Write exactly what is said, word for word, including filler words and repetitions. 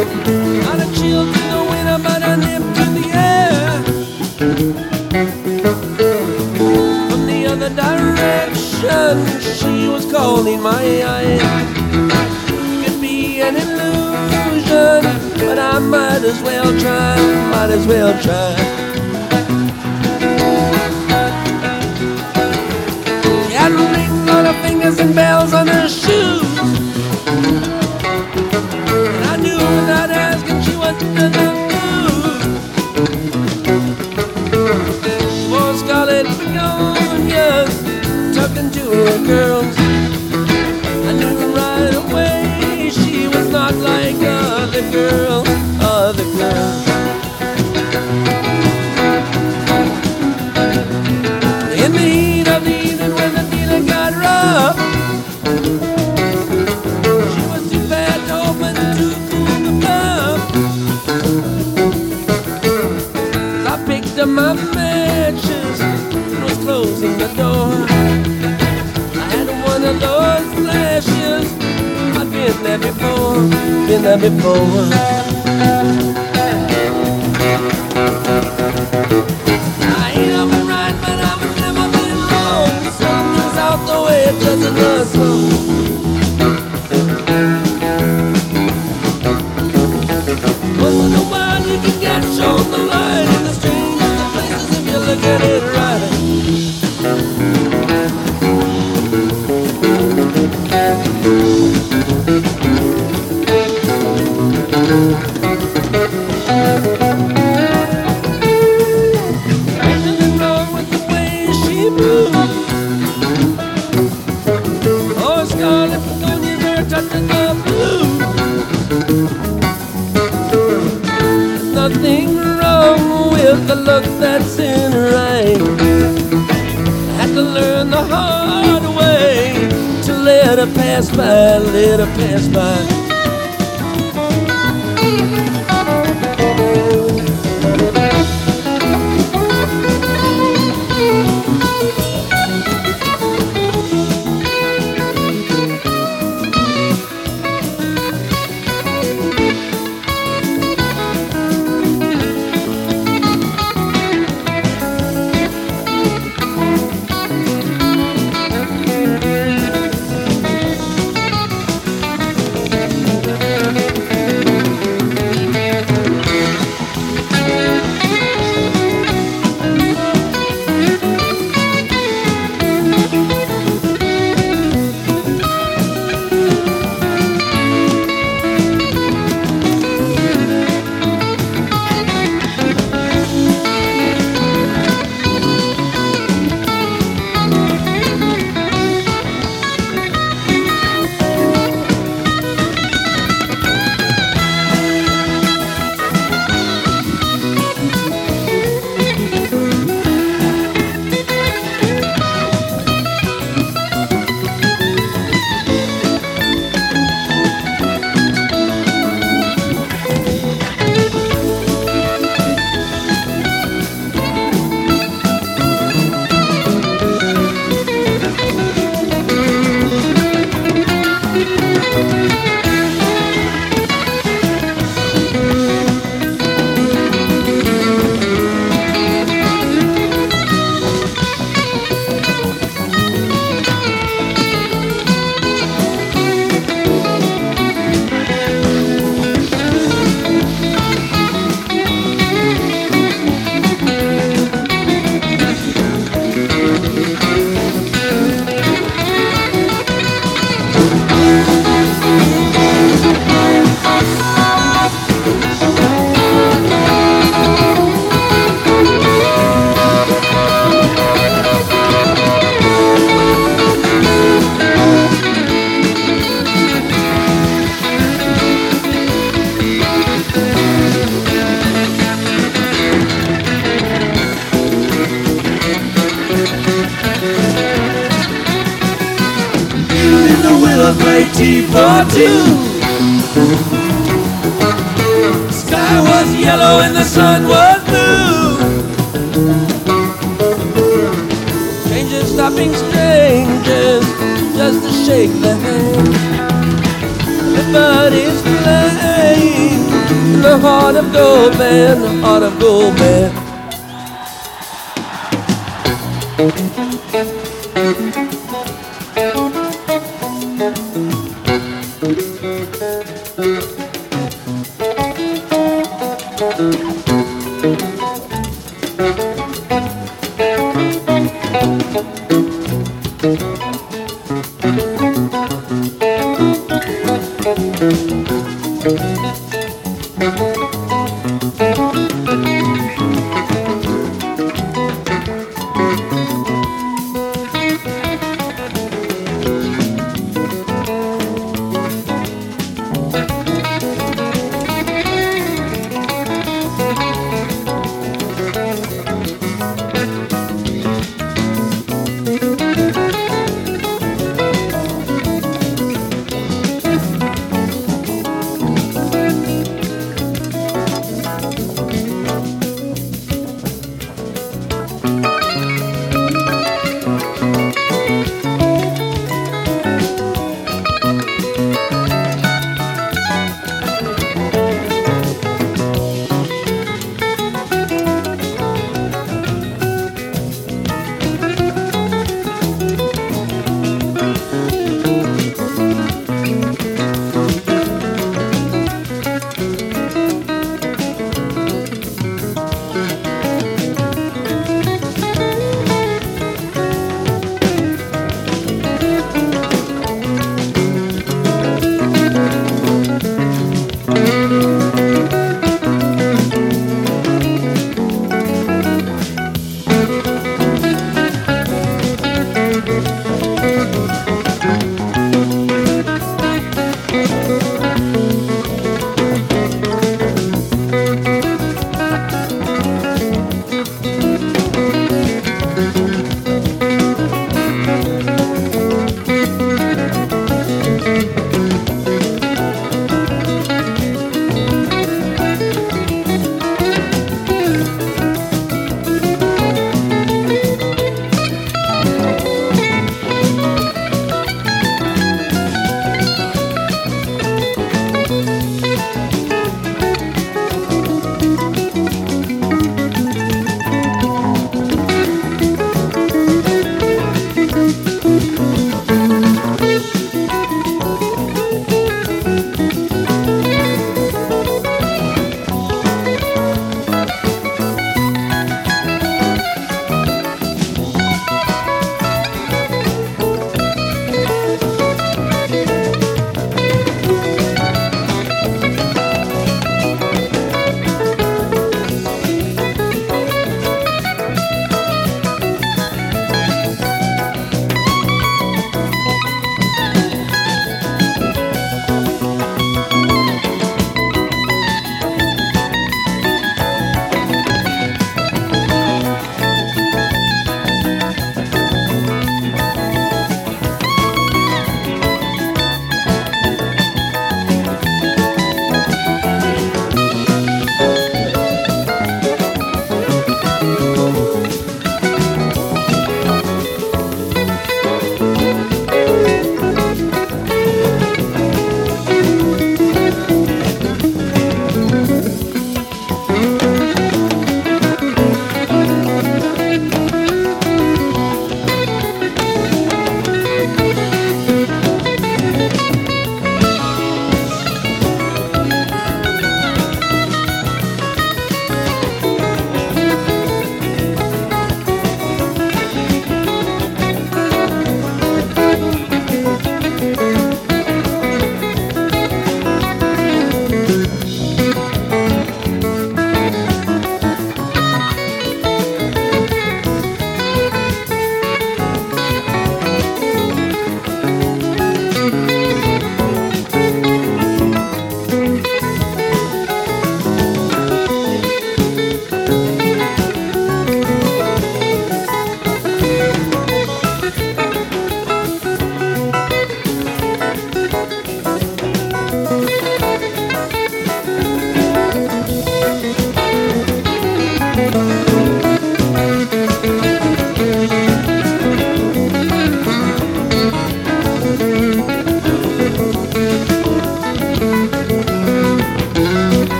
Not a chill to the winter, but a nip to the air. From the other direction, she was calling my eyes. Could be an illusion, but I might as well try, might as well try. She had rings on her fingers and bells on her shoes. And I knew without asking she wasn't gonna lose. She wore scarlet begonias tucked into her curls. I knew right away she was not like other girls, other girls. In the heat of the evening when the feeling got rough, she was too bad to open, too cool to bluff. I picked up my matches and was closing the door. I had one of those flashes. I've been there before, been there before. I ain't up and right, but I've never been wrong. Something's out the way it doesn't look so. Once in a while you can get shown the light in the strangest of places if you look at it right. Ain't nothing wrong with the way she moves. Oh, scarlet begonias are touching the blue. There's nothing wrong with the look that's in her eye. I had to learn the hard way to let her pass by, let her pass by. Tea for two. Sky was yellow and the sun was blue. Strangers stopping strangers just to shake the hand. Everybody's flying. a heart of gold, man, a heart of gold, man. Thank you.